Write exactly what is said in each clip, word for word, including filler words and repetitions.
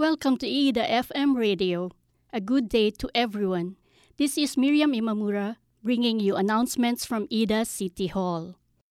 Welcome to I I D A F M Radio. A good day to everyone. This is Miriam Imamura bringing you announcements from I D A City Hall.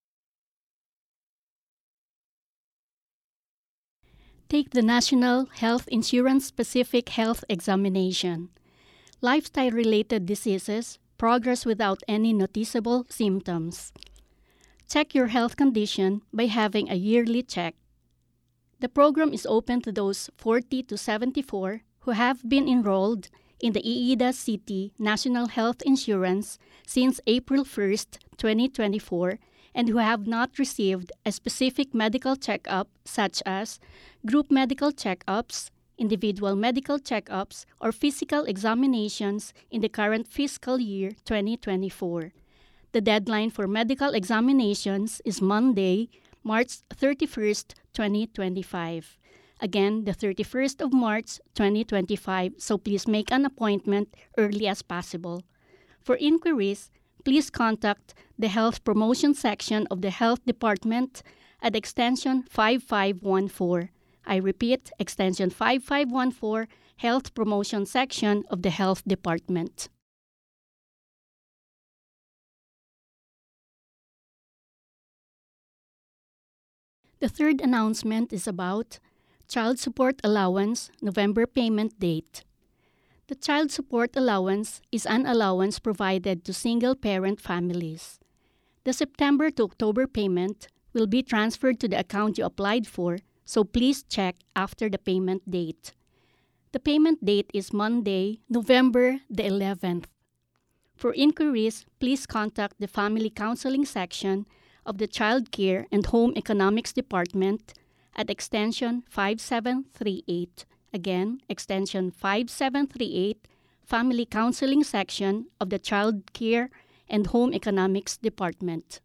Take the National Health Insurance Specific Health Examination. Lifestyle-related diseases progress without any noticeable symptoms. Check your health condition by having a yearly check. The program is open to those forty to seventy-four who have been enrolled in the I I D A City National Health Insurance since April first, twenty twenty-four, and who have not received a specific medical checkup such as group medical checkups, individual medical checkups, or physical examinations in the current fiscal year twenty twenty-four. The deadline for medical examinations is Monday, March thirty-first, twenty twenty-five. Again, the thirty-first of March, twenty twenty-five, so please make an appointment early as possible. For inquiries, please contact the Health Promotion Section of the Health Department at extension five five one four. I repeat, extension five five one four, Health Promotion Section of the Health Department. The third announcement is about Child Support Allowance November payment date. The Child Support Allowance is an allowance provided to single-parent families. The September to October payment will be transferred to the account you applied for, so please check after the payment date. The payment date is Monday, November the eleventh. For inquiries, please contact the Family Counseling Section of the Child Care and Home Economics Department at extension five seven three eight. Again, extension five seven three eight, Family Counseling Section of the Child Care and Home Economics Department.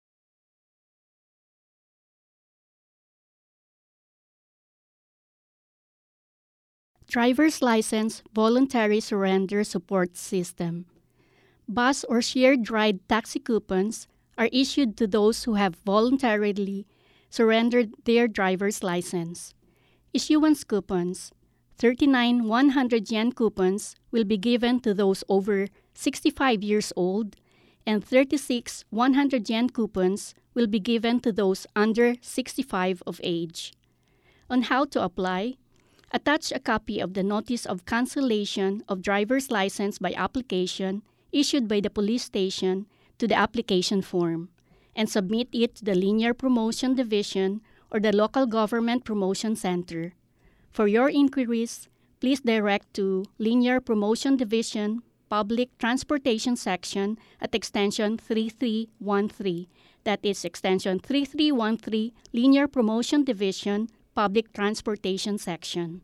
Driver's License Voluntary Surrender Support System. Bus or shared ride taxi coupons are issued to those who have voluntarily surrendered their driver's license. Issuance coupons. thirty-nine one hundred yen coupons will be given to those over sixty-five years old, and thirty-six one hundred yen coupons will be given to those under sixty-five of age. On how to apply, attach a copy of the Notice of Cancellation of Driver's License by Application issued by the police station to the application form, and submit it to the Linear Promotion Division or the local government promotion center. For your inquiries, please direct to Linear Promotion Division, Public Transportation Section at extension three three one three. That is extension three three one three, Linear Promotion Division, Public Transportation Section.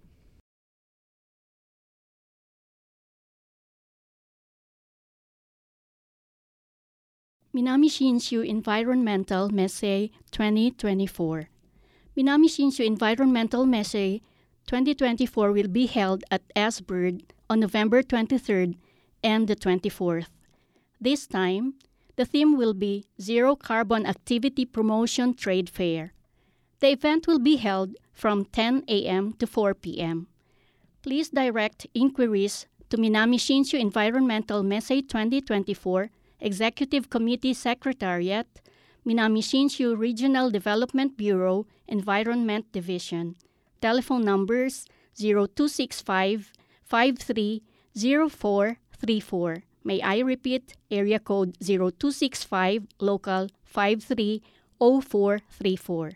Minami Shinshu Environmental Messe twenty twenty-four. Minami Shinshu Environmental Messe twenty twenty-four will be held at S-Bird on November twenty-third and the twenty-fourth. This time, the theme will be Zero Carbon Activity Promotion Trade Fair. The event will be held from ten a.m. to four p.m. Please direct inquiries to Minami Shinshu Environmental Messe twenty twenty-four Executive Committee Secretariat, Minami Shinshu Regional Development Bureau, Environment Division. Telephone numbers zero two six five, five three zero four three four. May I repeat, area code zero two six five, local five three zero four three four.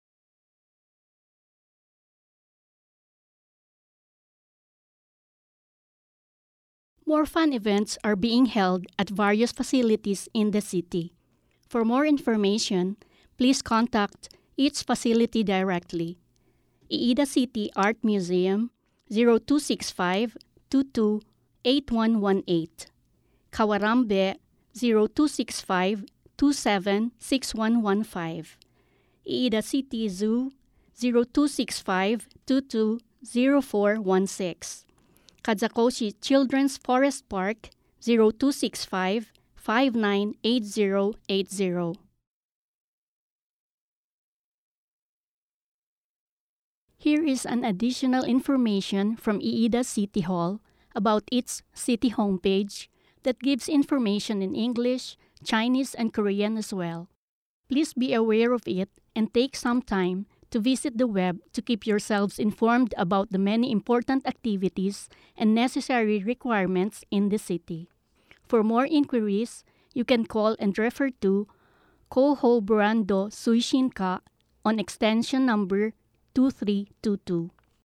More fun events are being held at various facilities in the city. For more information, please contact each facility directly. Iida City Art Museum, zero two six five, two two eight one one eight. Kawarambe, zero two six five, two seven six one one five. Iida City Zoo, zero two six five, two two zero four one six. Kadzakoshi Children's Forest Park, zero two six five, five nine eight zero eight zero. Here is an additional information from Iida City Hall about its city homepage that gives information in English, Chinese, and Korean as well. Please be aware of it and take some time to visit the web to keep yourselves informed about the many important activities and necessary requirements in the city. For more inquiries, you can call and refer to Koho Brando Suishinka on extension number two three two two.